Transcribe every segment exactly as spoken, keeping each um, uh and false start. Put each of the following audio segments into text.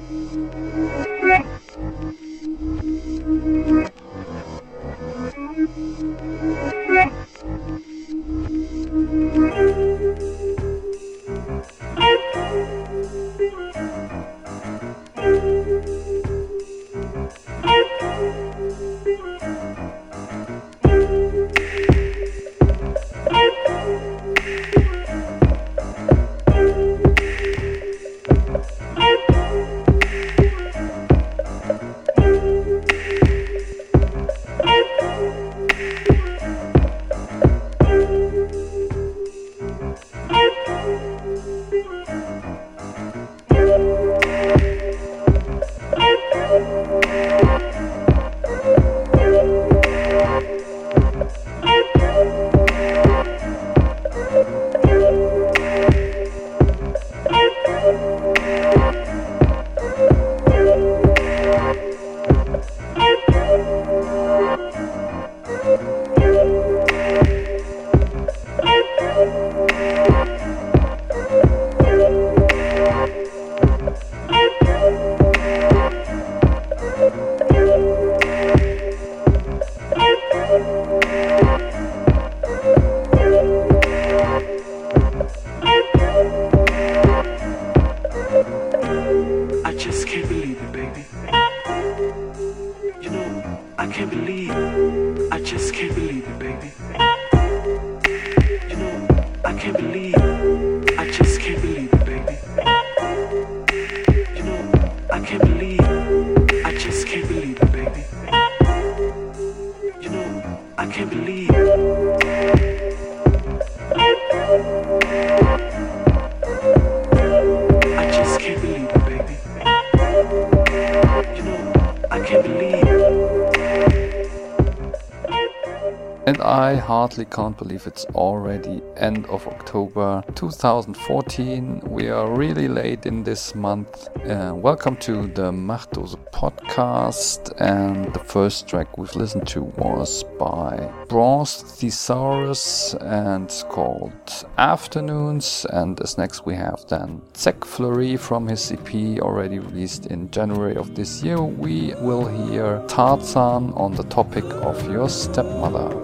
And I hardly can't believe it's already end of October two thousand fourteen. We are really late in this month. Uh, welcome to the Machtdose podcast. And the first track we've listened to was by Bronze Thesaurus and it's called Afternoons. And as next we have then Zach Fleury from his E P already released in January of this year. We will hear Tarzan on the topic of your stepmother.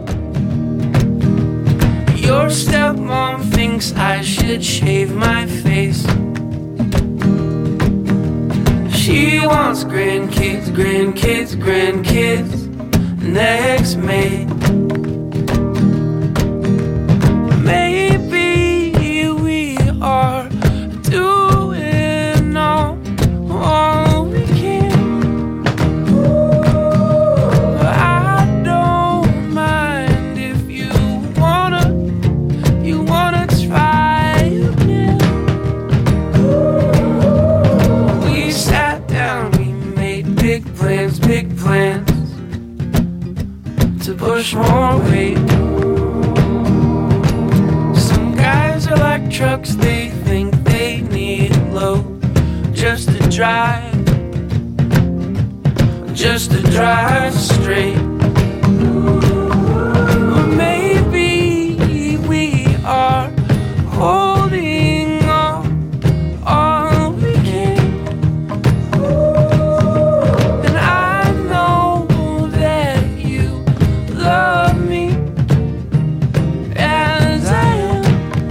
Your stepmom thinks I should shave my face. She wants grandkids, grandkids, grandkids next May. Maybe we are doing all, all we can. I don't mind if you wanna You wanna try again. We sat down, we made big plans, big plans to push more weight. Some guys are like trucks, they think they need low just to drive, just to drive straight. Are holding on all we can. And I know that you love me as I am.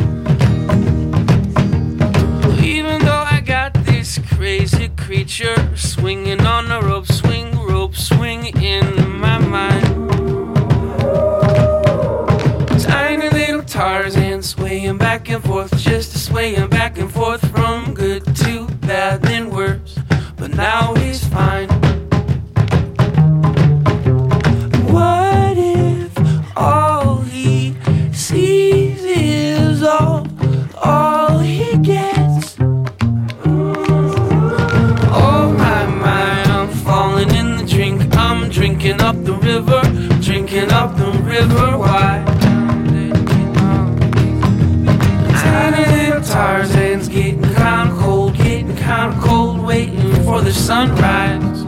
Even though I got this crazy creature swinging on the rope, swing, rope, swing in my mind. Tiny little Tarzan swaying back and forth, just swaying back and forth from good to bad then worse, but now he's fine. What if all he sees is all, all he gets? Oh my, my, I'm falling in the drink, I'm drinking up the river, drinking up the river, why? Tiny little Tarzan's getting kinda cold, getting kinda cold, waiting for the sunrise.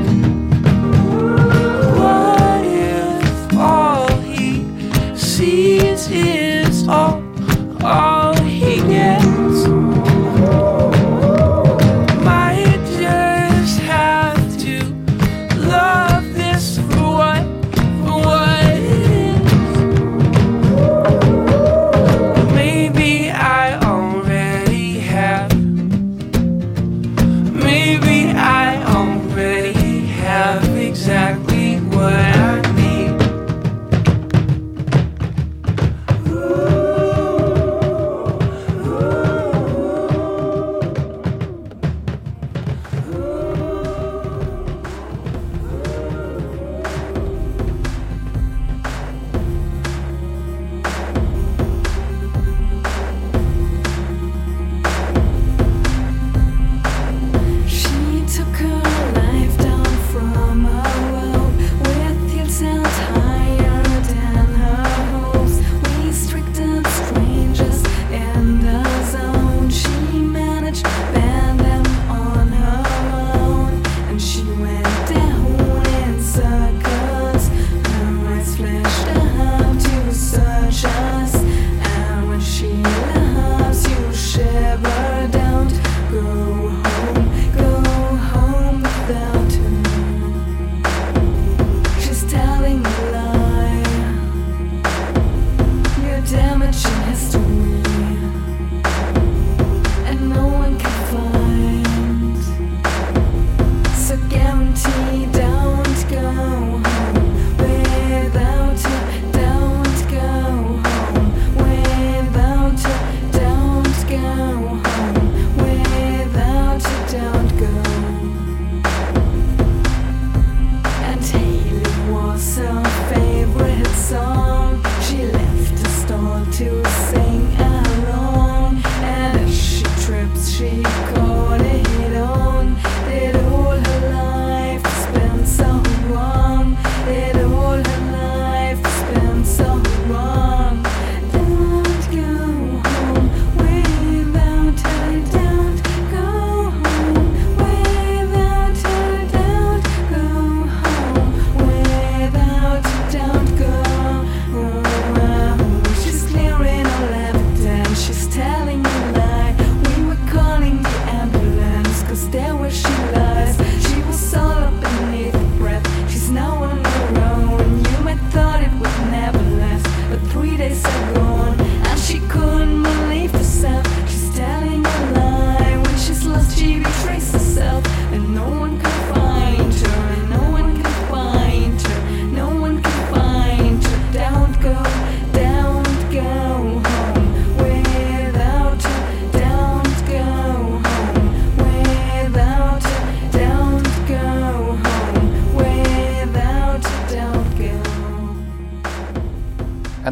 What if all he sees is all, all he gets? My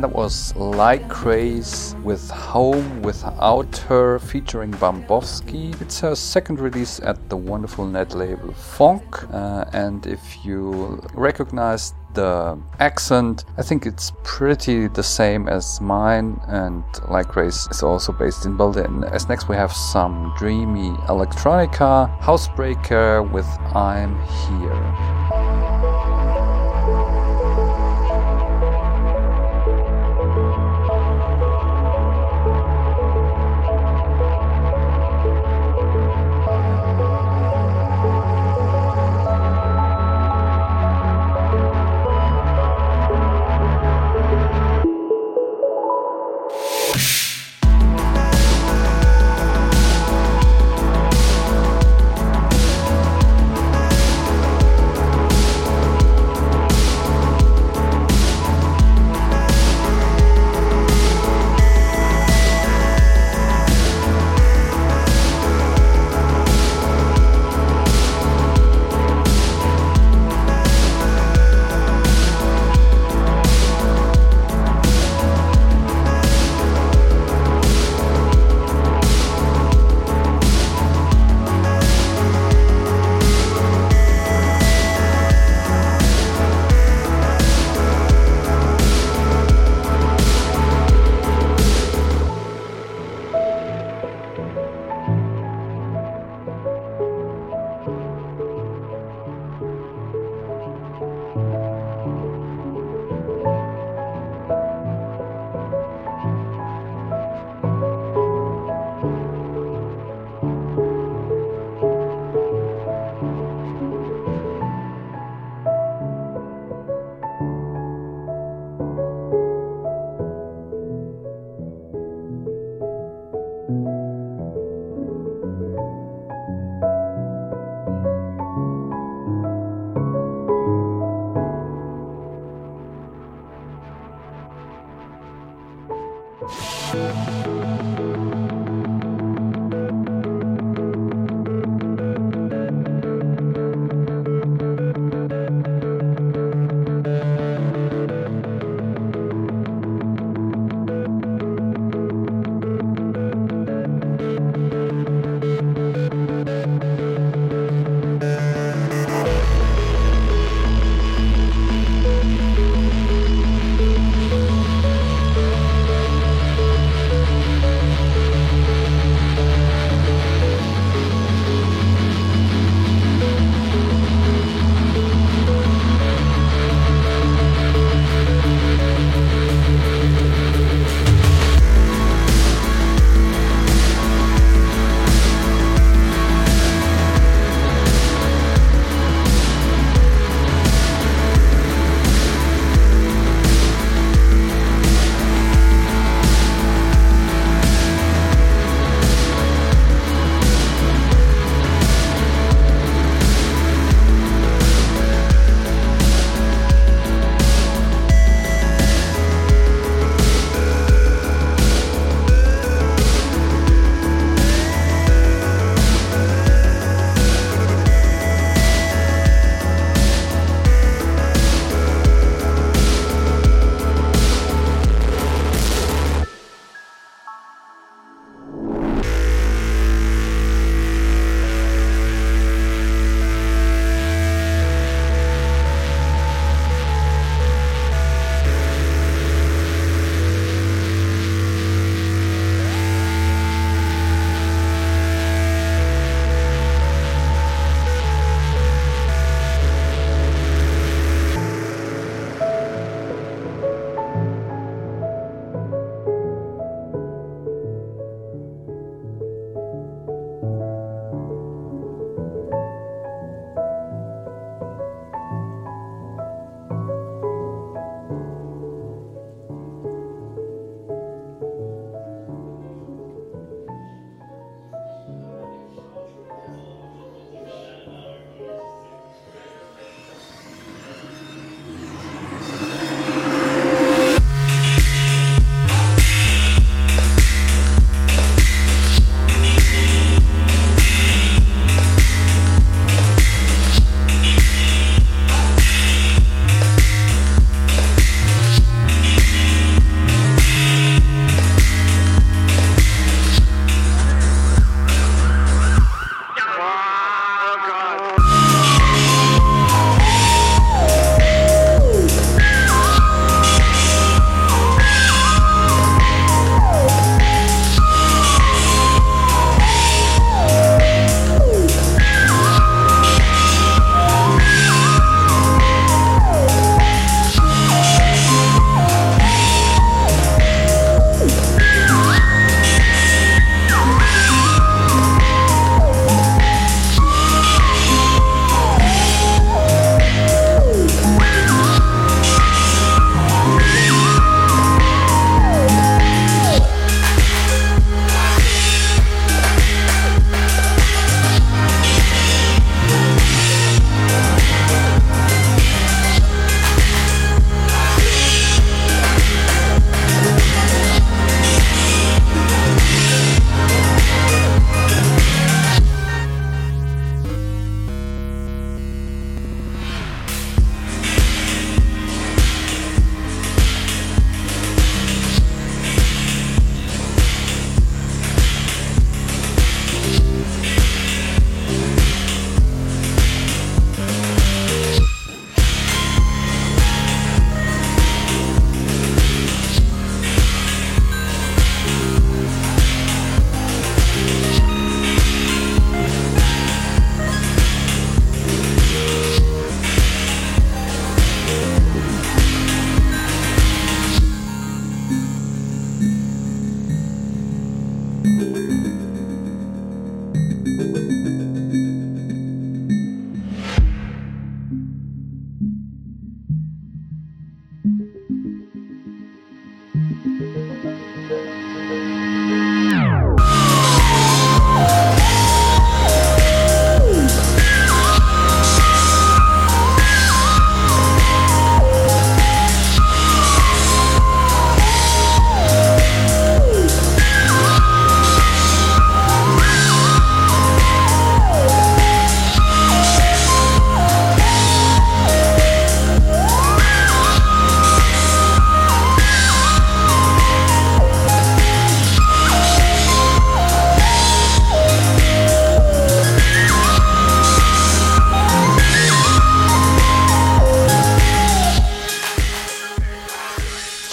And that was Like Craze with Home Without Her featuring Bambowski. It's her second release at the wonderful net label Fonk. Uh, and if you recognize the accent, I think it's pretty the same as mine, and Like Craze is also based in Berlin. As next we have some dreamy electronica, Housebreaker with I'm Here.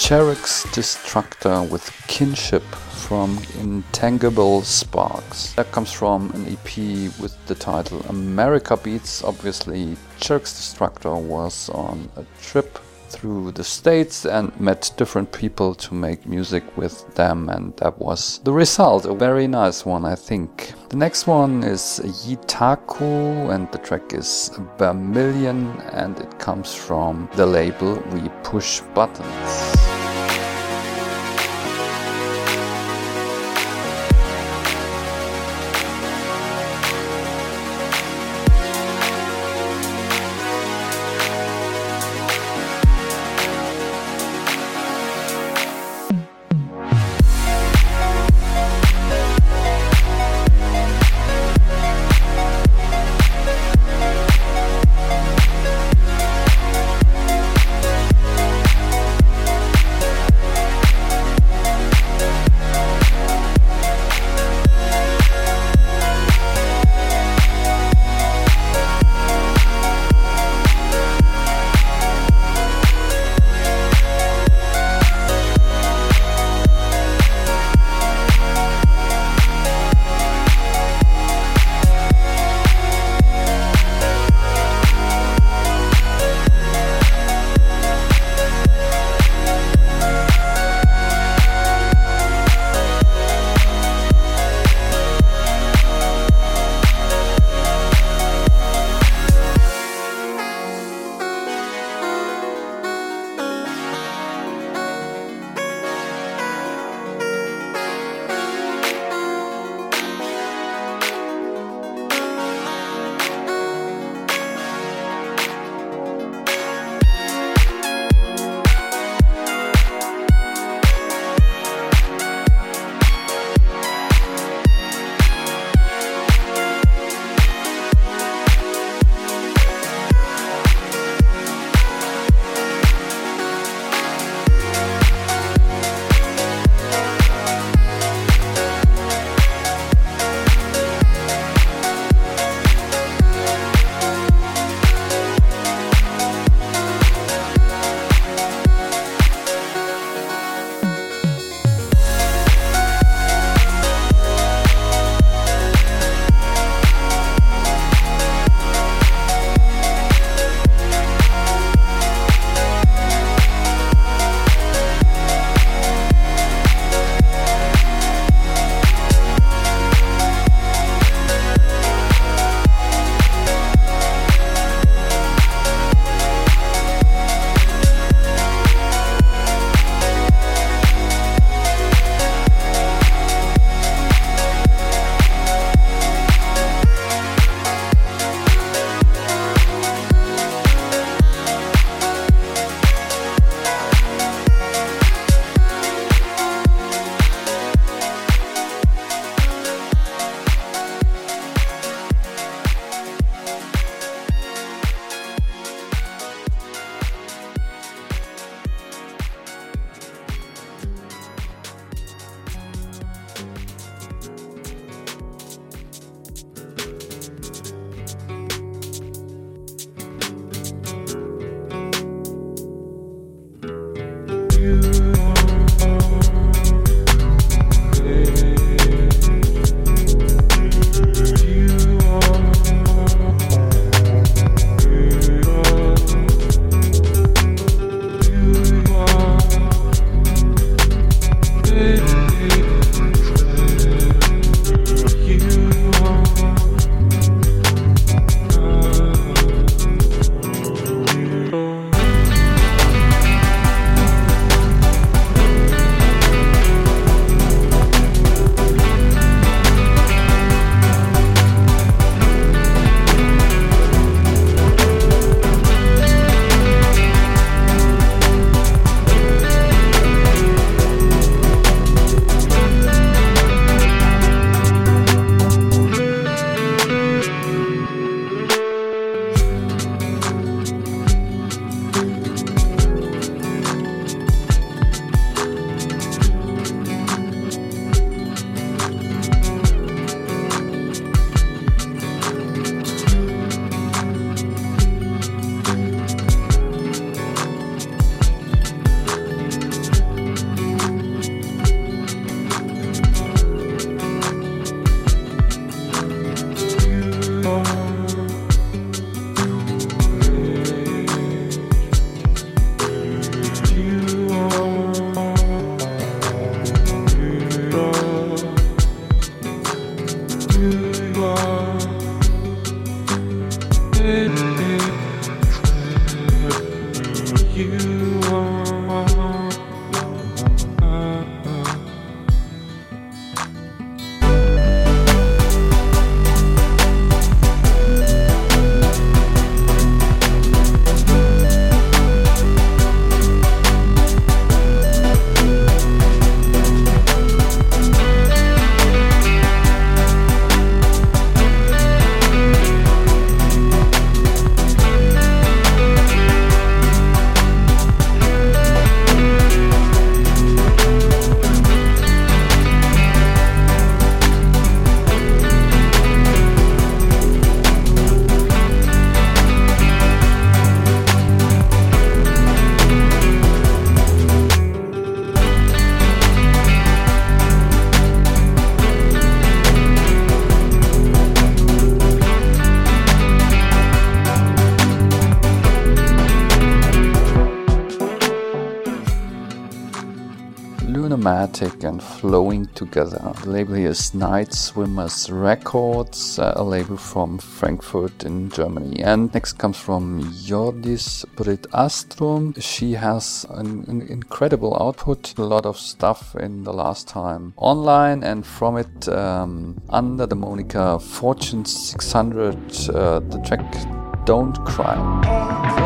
Charax Destructor with Kinship from Intangible Sparks. That comes from an E P with the title America Beats. Obviously, Charax Destructor was on a trip through the States and met different people to make music with them, and that was the result. A very nice one, I think. The next one is Yitaku, and the track is Vermilion, and it comes from the label We Push Buttons. Lunamatic and Flowing Together. The label here is Night Swimmers Records, uh, a label from Frankfurt in Germany. And next comes from Jordis Brit Astrum. She has an, an incredible output, a lot of stuff in the last time online, and from it, um, under the moniker Fortune six hundred, uh, the track Don't Cry.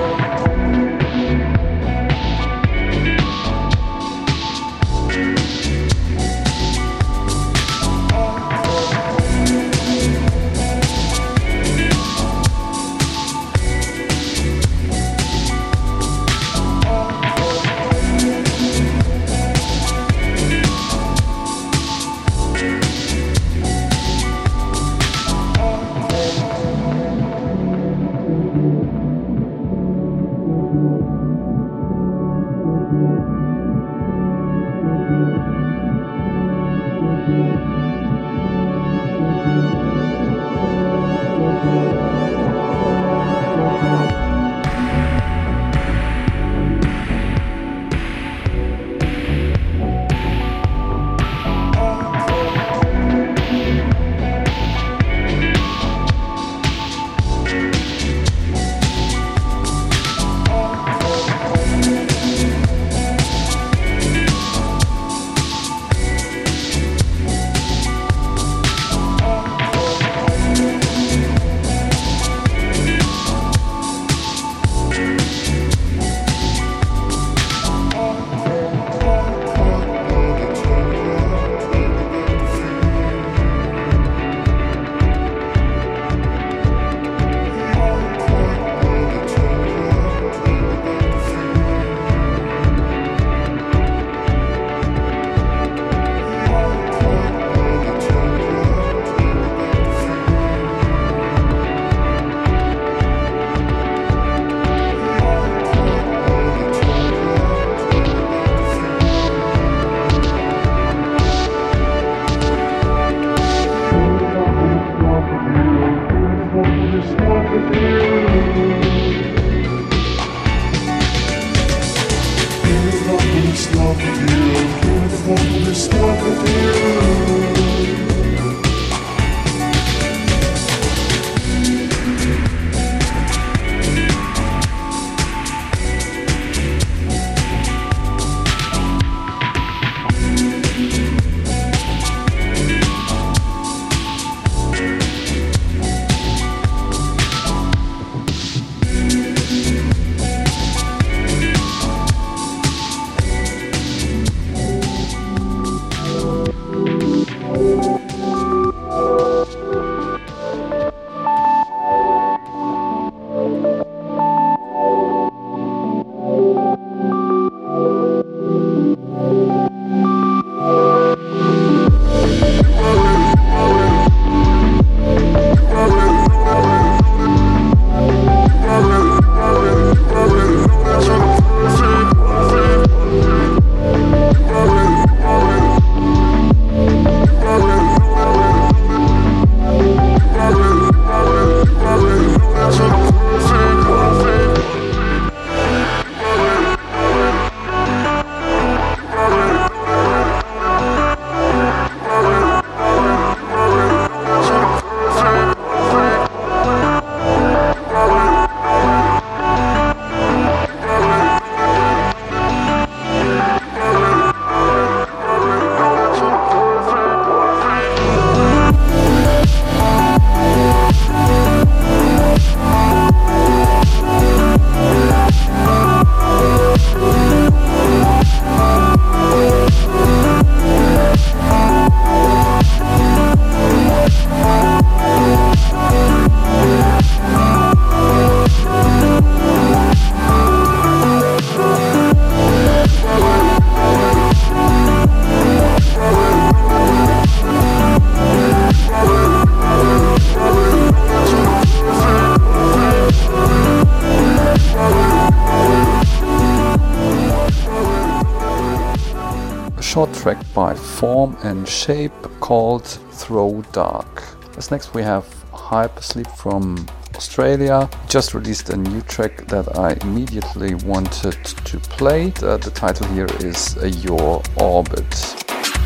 track by Form and Shape called Throw Dark. As next we have Hypersleep from Australia. Just released a new track that I immediately wanted to play. Uh, the title here is uh, Your Orbit.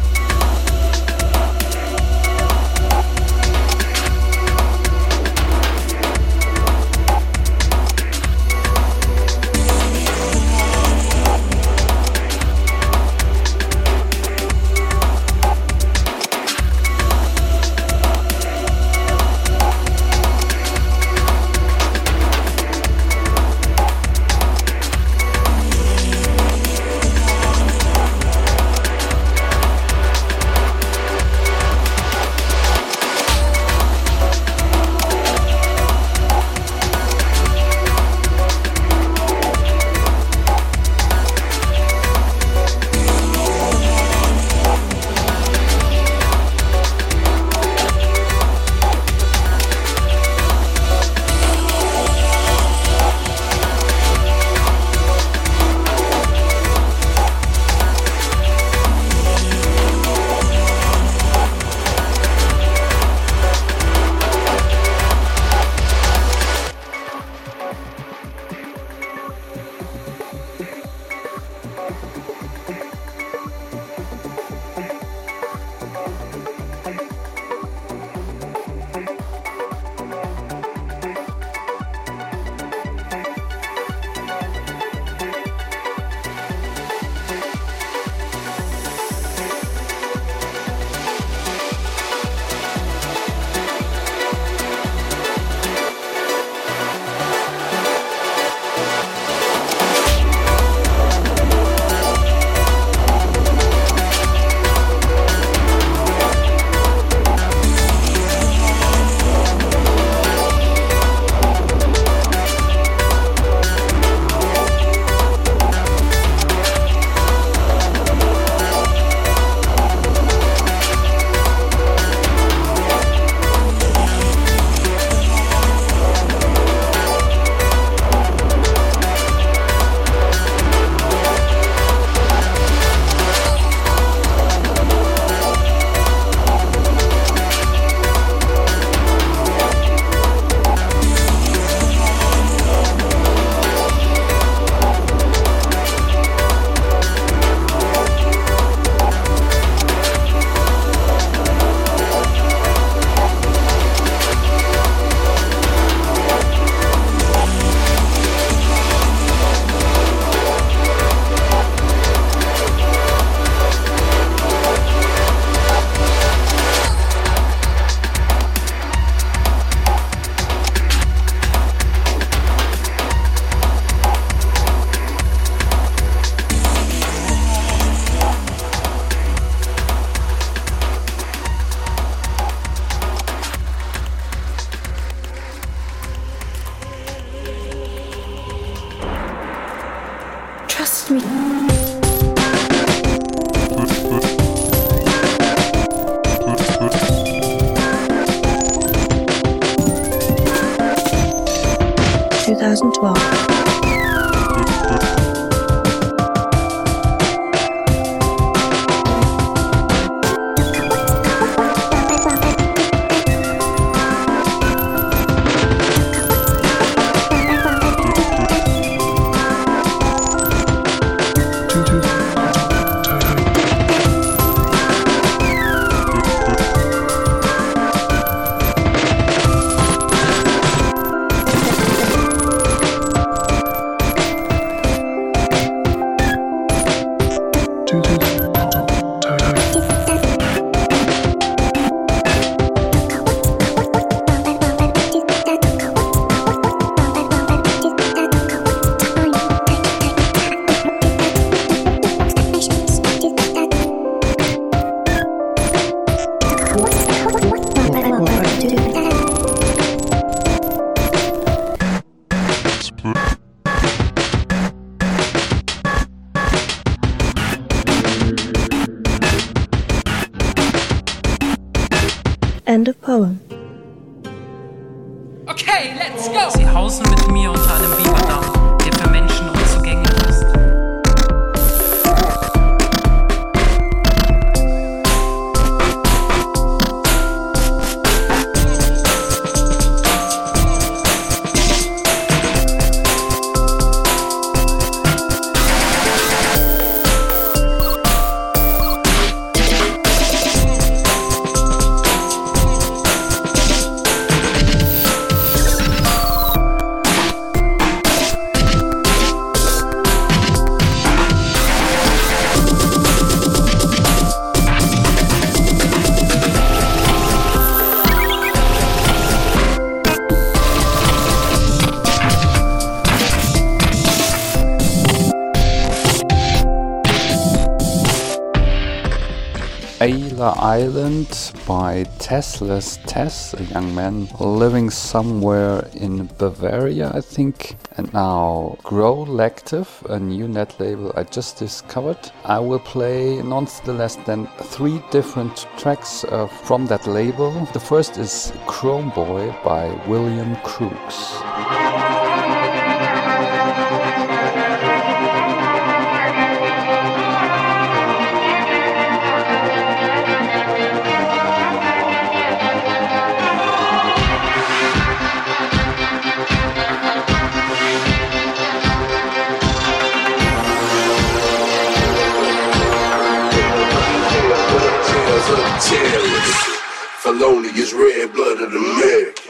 twenty twelve. End of poem. Okay, let's go! Sie hausen mit mir unter einem Bieberdamm, der für Menschen unzugänglich ist. Ayla Island by Tessless Tess, a young man living somewhere in Bavaria, I think. And now Grow Lective, a new net label I just discovered. I will play none less than three different tracks uh, from that label. The first is Chrome Boy by William Crooks. Felonious red-blooded American.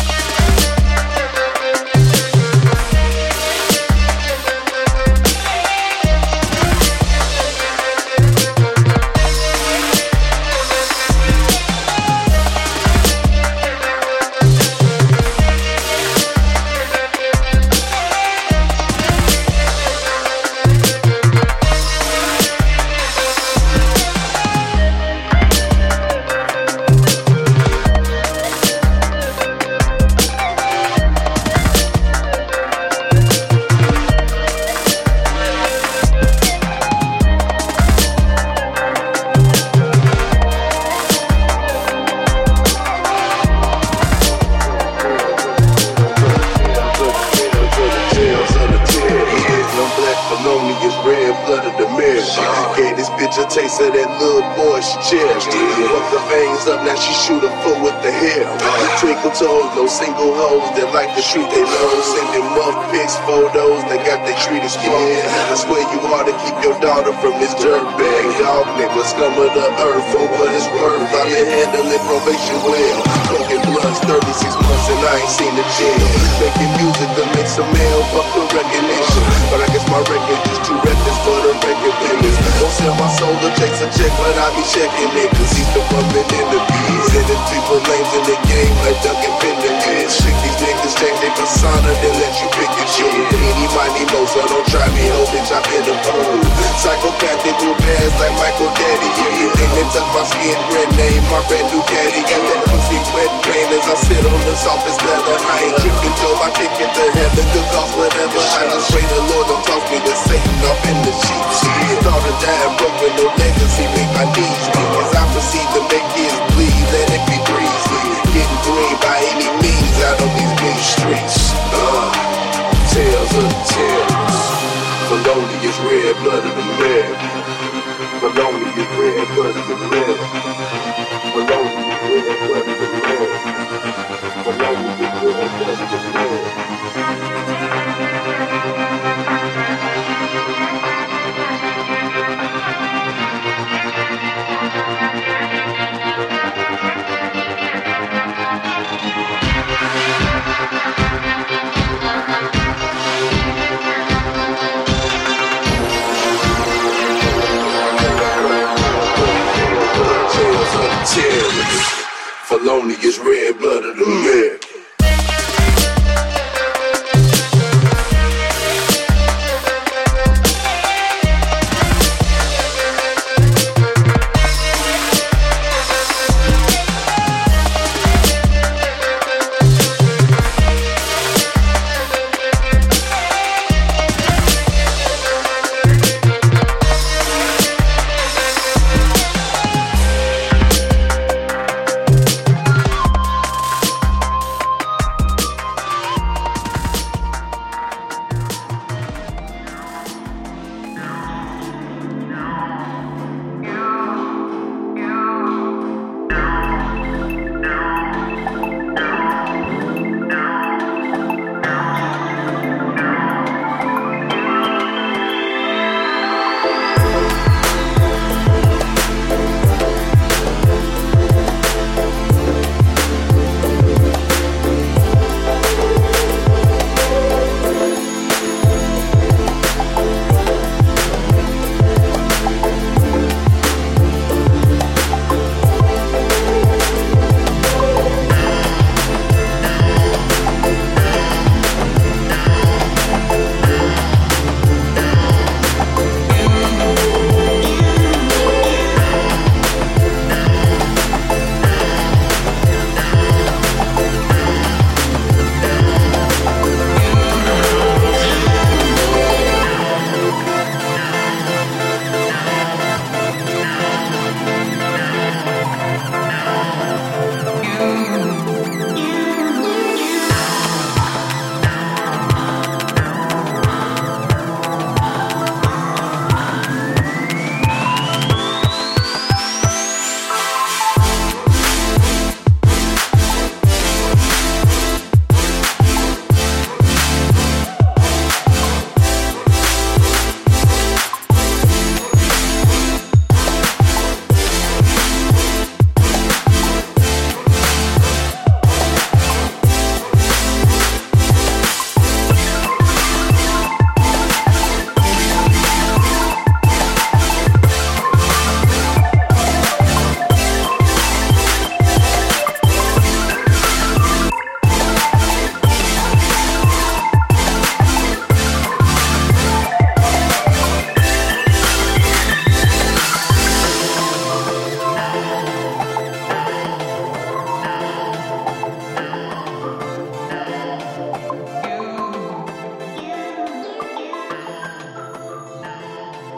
No single hoes that like to treat they lows. Sending muff pics, photos, they got their treat exposed. I swear you ought to keep your daughter from this dirtbag dog nigga. Scum of the earth for what it's worth. I've been handling probation well. Smoking blunts thirty-six months and I ain't seen the jail. Making music to make some mail, fuck for recognition. But I guess my record is too reckless for the record business. Don't sell my soul to chase a check, but I be checking niggas. He's the bumping in the bees. Sending people names in the game like Duncan Pendergast. Shit, these niggas change their persona, then let you pick your shit. Any mighty mo, so don't try me, oh bitch, I'm in the pool. Psychopathic will pass like Michael Daddy. Yeah, you think they touch my skin, red name, my brand new caddy. Got that pussy wet pain as I sit on the softest leather. I ain't tripping, Joe, I kick it to heaven, good cause whatever. I just pray the Lord don't toss me to Satan off in the sheets. Thought of dying broke with no legacy, make my knees weak. As I proceed to make kids bleed, let it be breezy. Getting green by any means out on these big streets. Uh, tales of the tales. Felonious red-blooded American. Felonious red-blooded American. Felonious red-blooded American. Felonious red-blooded American. Felonious red-blooded American.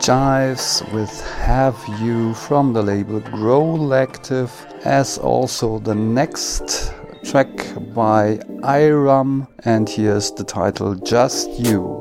Jives with Have You from the label Growlective, as also the next track by Iram, and here's the title Just You.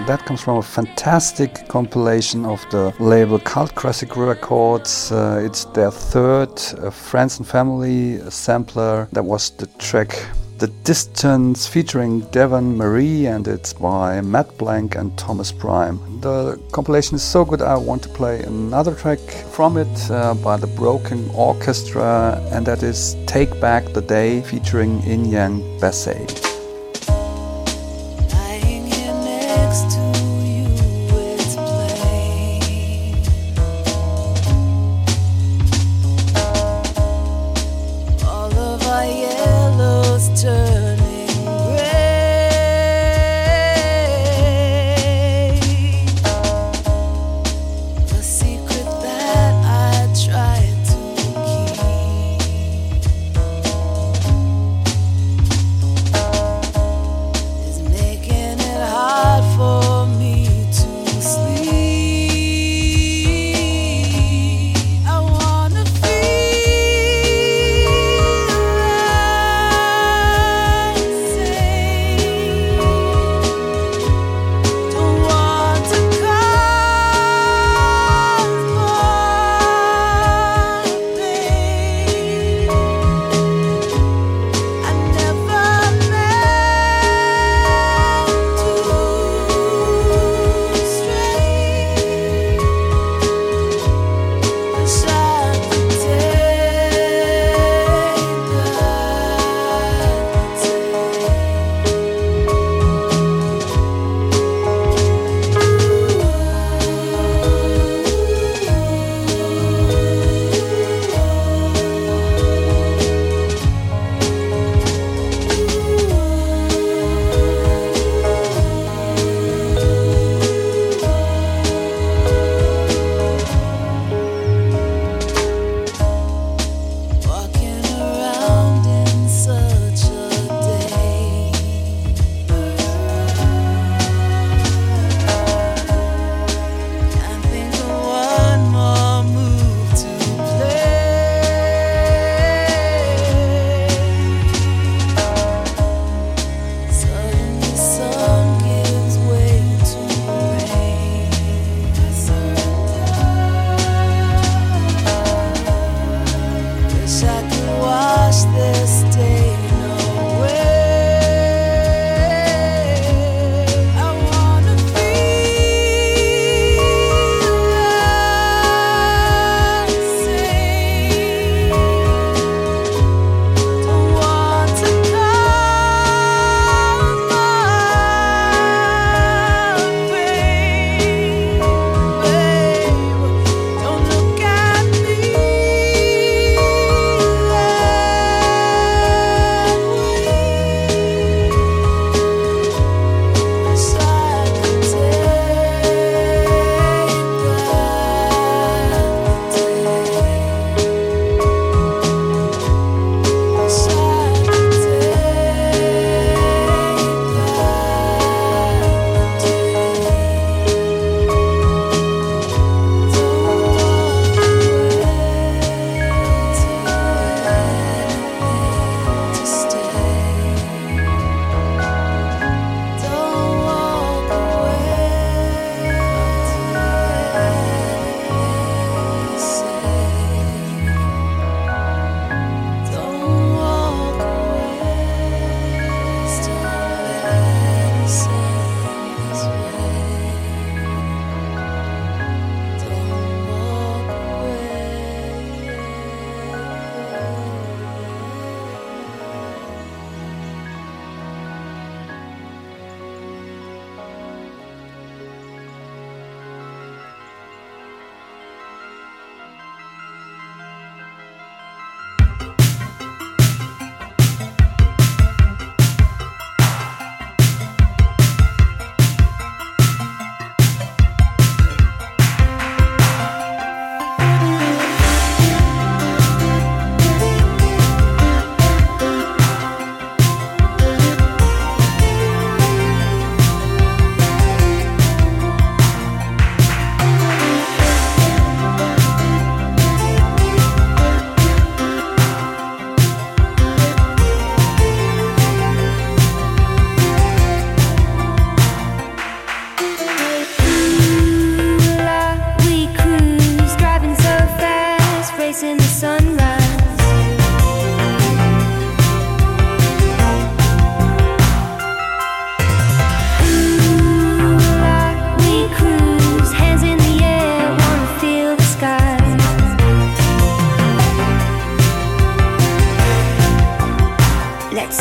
that comes from a fantastic compilation of the label Cult Classic Records. Uh, it's their third uh, Friends and Family sampler. That was the track The Distance featuring Devon Marie, and it's by Matt Blank and Thomas Prime. The compilation is so good I want to play another track from it uh, by the Broken Orchestra, and that is Take Back the Day featuring Inyang Bassey. Turning gray, a secret that I tried to keep is making it hard for me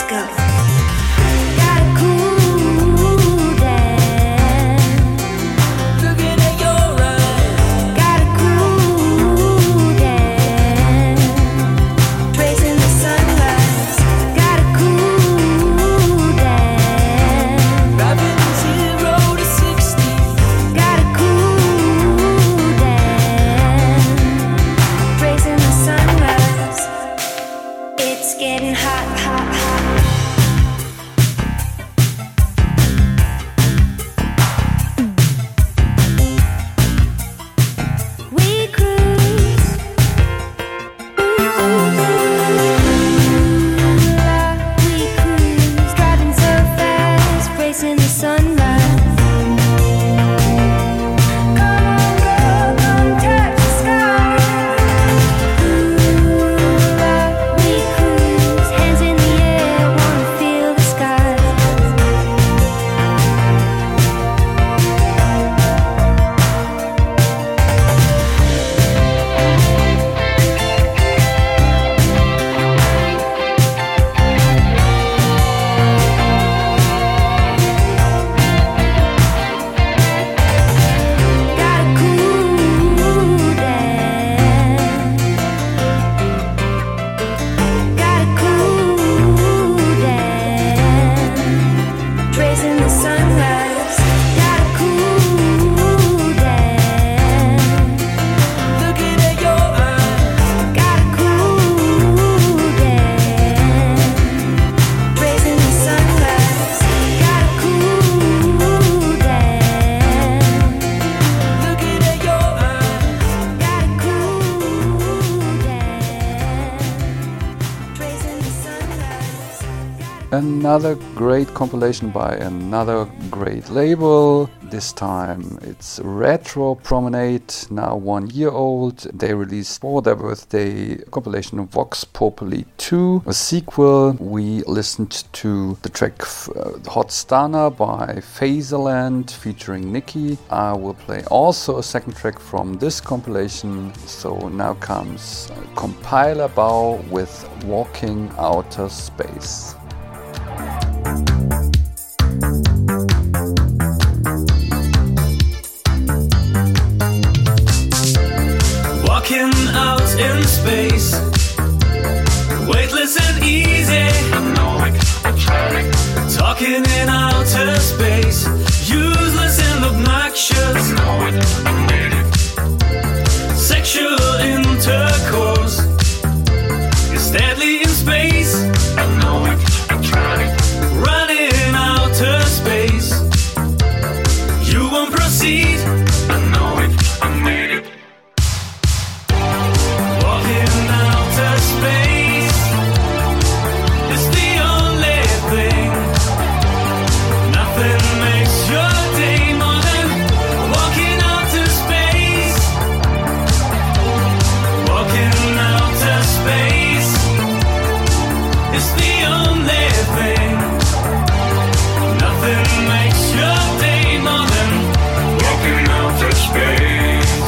go. Gotta cool down. Looking at your eyes. Gotta cool down. Tracing the sunrise. Gotta cool down. Driving zero to sixty. Gotta cool down. Tracing the sunrise. It's getting hot, hot, hot. We cruise. We cruise, driving so fast, racing the sunrise. Come on, girl, come touch the sky. We cruise, hands in the air, wanna feel the sky. Gotta cool down. Gotta cool down. Tracing the sunrise. Gotta cool down. Looking at your eyes. Gotta cool down. Tracing the sunrise. Gotta cool down. Looking at your eyes. Gotta cool down. Tracing the sunrise. Another great compilation by another great label. This time it's Retro Promenade, now one year old. They released for their birthday a compilation Vox Populi two, a sequel. We listened to the track uh, Hot Stana by Phaserland featuring Nicki. I will play also a second track from this compilation. So now comes uh, Compiler Bow with Walking Outer Space. Walking out in space, weightless and easy. Talking in outer space, useless and obnoxious. Sexual intercourse is deadly in space. Running outer space, you won't proceed. Walking outer space is the only thing. Nothing makes your day more than walking outer space. Walking outer space is the only thing. Nothing makes your day more than walking outer space.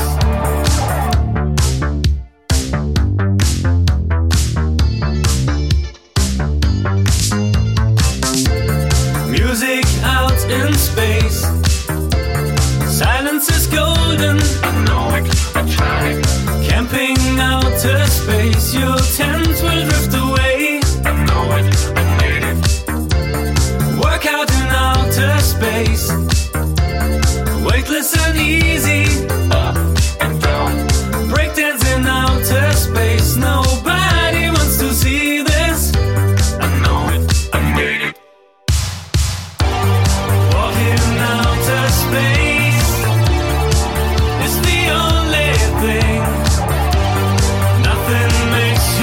Music out in space. Silence is golden. Camping outer space. Your tent will drift away. Work out in outer space. Weightless and easy. Breakdance in outer space. Nobody wants to see this. Walking outer space is the only thing. Nothing makes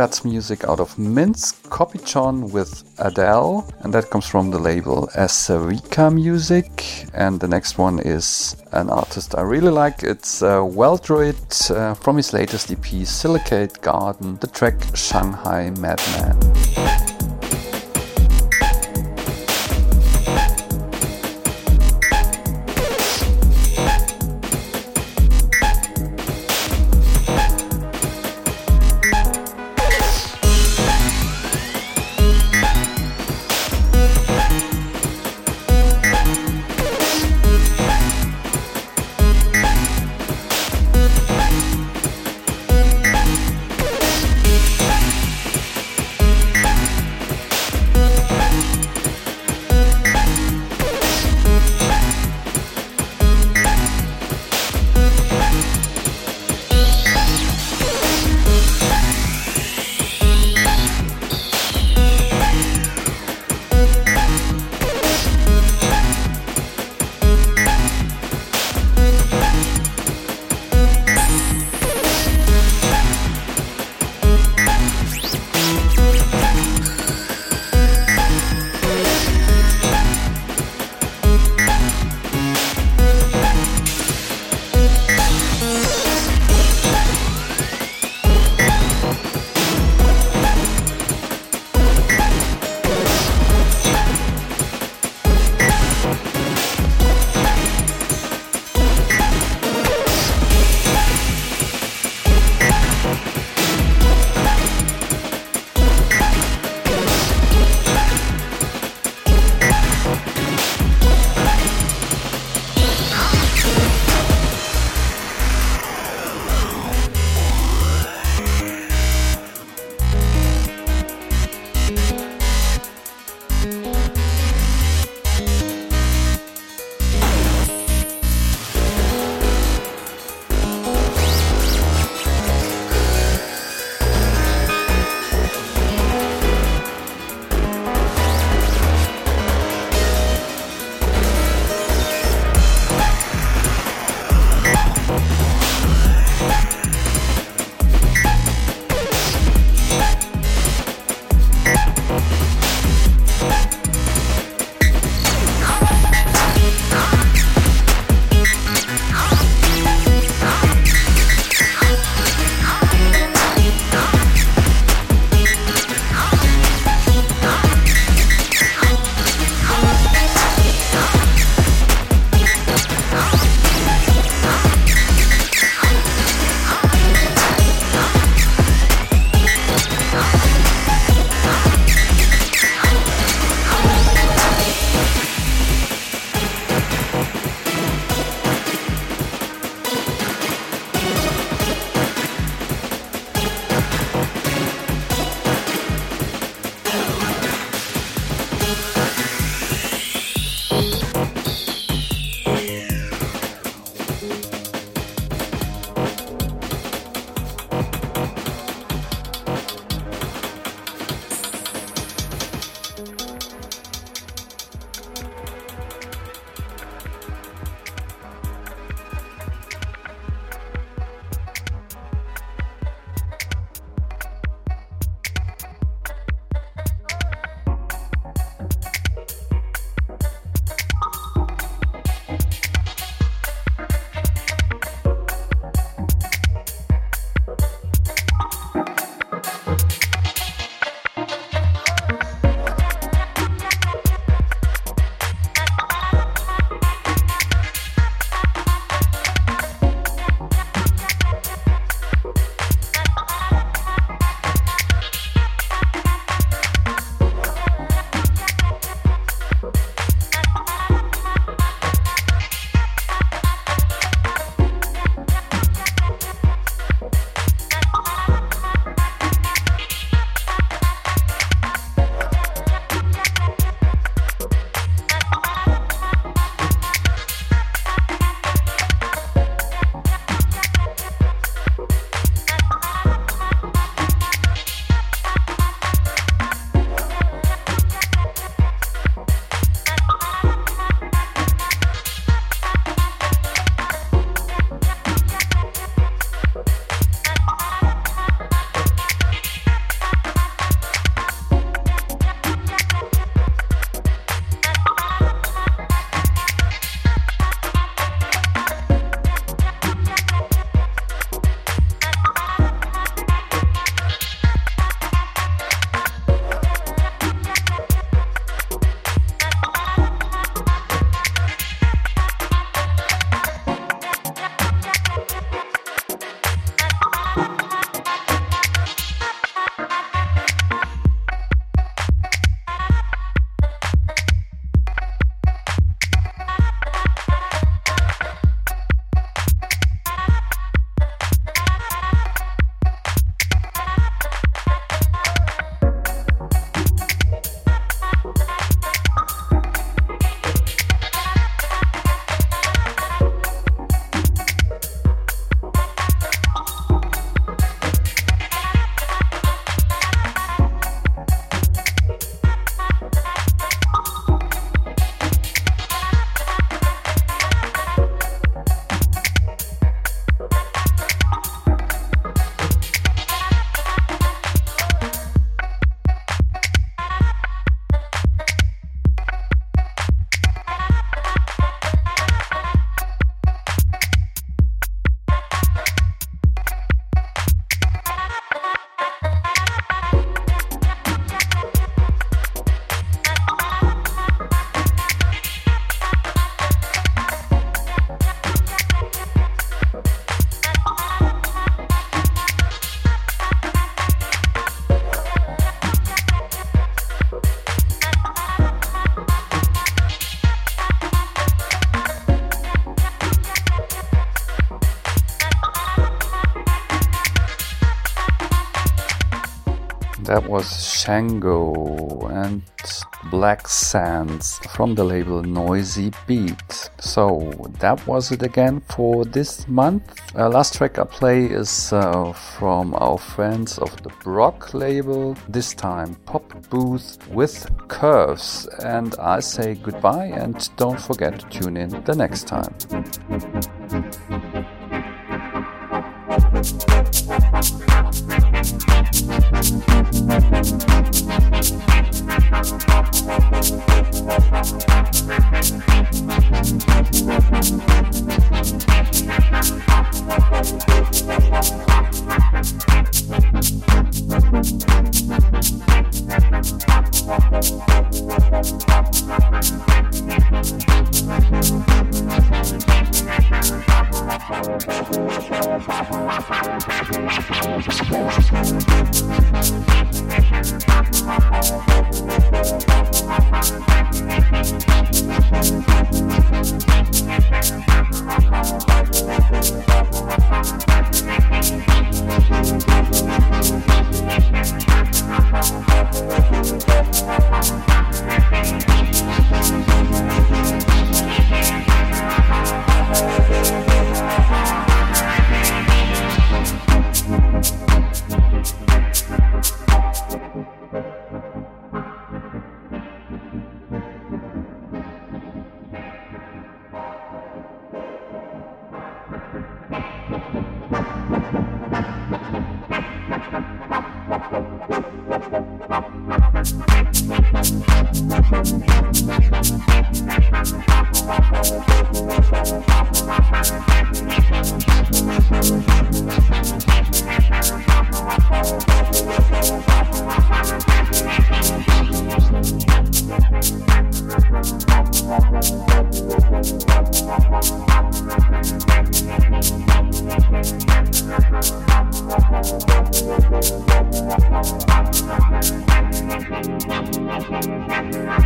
That's music out of Minsk, Copychon with Adele, and that comes from the label Asavika Music. And the next one is an artist I really like. It's uh, Weldroid uh, from his latest E P Silicate Garden, the track Shanghai Madman. Shango and Black Sands from the label Noisy Beat. So that was it again for this month. Uh, last track I play is uh, from our friends of the Brock label, this time Pop Booth with Curves. And I say goodbye and don't forget to tune in the next time. Thank you.